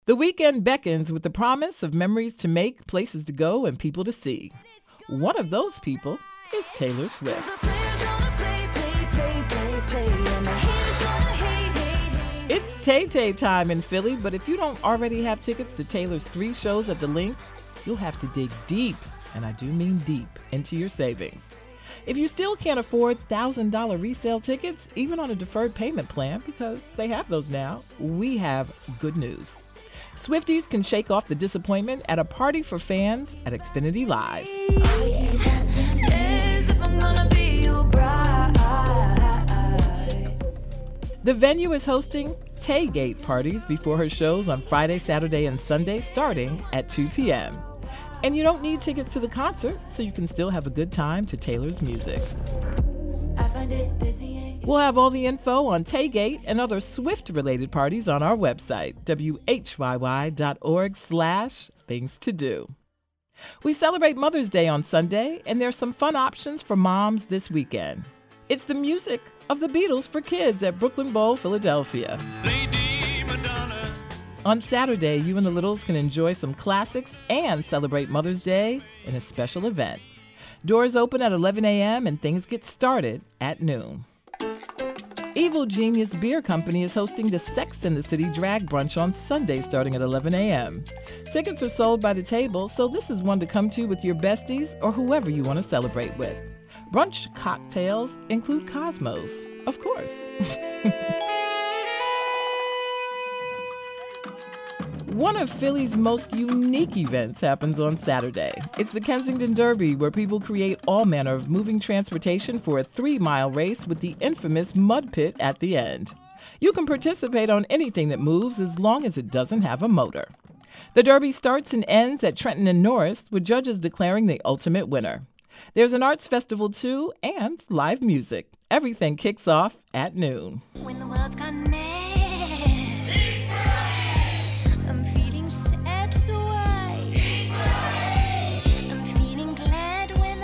The weekend beckons with the promise of memories to make, places to go, and people to see. One of those people is Taylor Swift. It's Tay-Tay time in Philly, but if you don't already have tickets to Taylor's 3 shows at the Link, you'll have to dig deep, and I do mean deep, into your savings. If you still can't afford $1,000 resale tickets, even on a deferred payment plan, because they have those now, we have good news. Swifties can shake off the disappointment at a party for fans at Xfinity Live. The venue is hosting Taygate parties before her shows on Friday, Saturday, and Sunday starting at 2 p.m. And you don't need tickets to the concert, so you can still have a good time to Taylor's music. We'll have all the info on Taygate and other Swift-related parties on our website, whyy.org/things-to-do. We celebrate Mother's Day on Sunday, and there's some fun options for moms this weekend. It's the music of the Beatles for kids at Brooklyn Bowl, Philadelphia. On Saturday, you and the Littles can enjoy some classics and celebrate Mother's Day in a special event. Doors open at 11 a.m. and things get started at noon. Evil Genius Beer Company is hosting the Sex and the City Drag Brunch on Sunday starting at 11 a.m. Tickets are sold by the table, so this is one to come to with your besties or whoever you want to celebrate with. Brunch cocktails include Cosmos, of course. One of Philly's most unique events happens on Saturday. It's the Kensington Derby, where people create all manner of moving transportation for a 3-mile race with the infamous mud pit at the end. You can participate on anything that moves as long as it doesn't have a motor. The Derby starts and ends at Trenton and Norris, with judges declaring the ultimate winner. There's an arts festival, too, and live music. Everything kicks off at noon. When the world's gone mad, I'm feeling sad, so I'm feeling glad when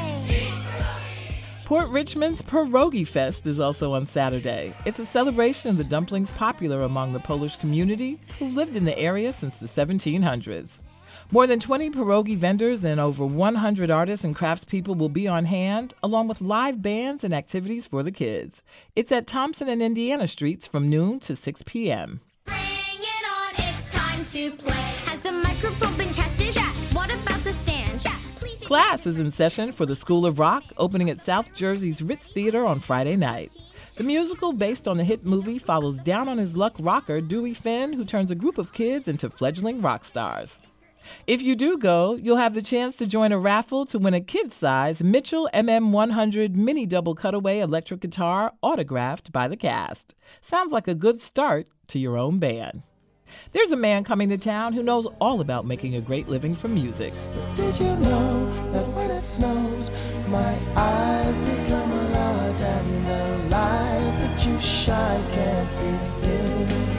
Port Richmond's Pierogi Fest is also on Saturday. It's a celebration of the dumplings popular among the Polish community who lived in the area since the 1700s. More than 20 pierogi vendors and over 100 artists and craftspeople will be on hand, along with live bands and activities for the kids. It's at Thompson and Indiana Streets from noon to 6 p.m. Bring it on, it's time to play. Has the microphone been tested? Yeah. What about the stand? Yeah. Please. Class is in session for the School of Rock, opening at South Jersey's Ritz Theater on Friday night. The musical, based on the hit movie, follows down-on-his-luck rocker Dewey Finn, who turns a group of kids into fledgling rock stars. If you do go, you'll have the chance to join a raffle to win a kid-size Mitchell MM100 mini double cutaway electric guitar autographed by the cast. Sounds like a good start to your own band. There's a man coming to town who knows all about making a great living from music. Did you know that when it snows, my eyes become large and the light that you shine can't be seen?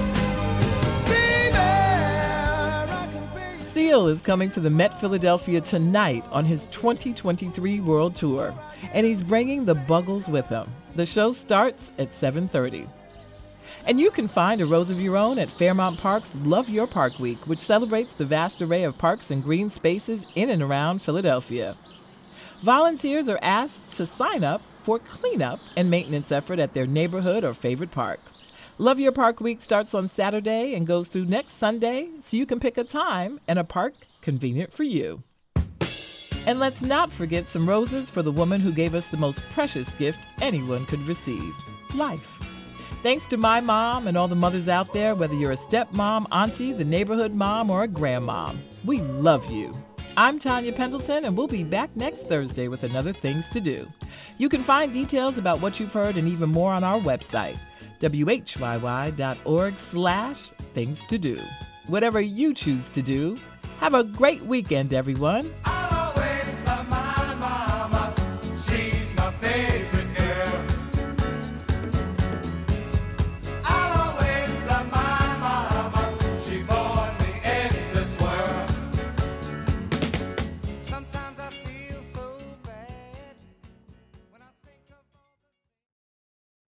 Seal is coming to the Met Philadelphia tonight on his 2023 World Tour, and he's bringing the Buggles with him. The show starts at 7:30. And you can find a rose of your own at Fairmount Park's Love Your Park Week, which celebrates the vast array of parks and green spaces in and around Philadelphia. Volunteers are asked to sign up for cleanup and maintenance effort at their neighborhood or favorite park. Love Your Park Week starts on Saturday and goes through next Sunday, so you can pick a time and a park convenient for you. And let's not forget some roses for the woman who gave us the most precious gift anyone could receive, life. Thanks to my mom and all the mothers out there, whether you're a stepmom, auntie, the neighborhood mom, or a grandmom. We love you. I'm Tanya Pendleton, and we'll be back next Thursday with another Things to Do. You can find details about what you've heard and even more on our website, whyy.org/things to do. Whatever you choose to do, have a great weekend, everyone.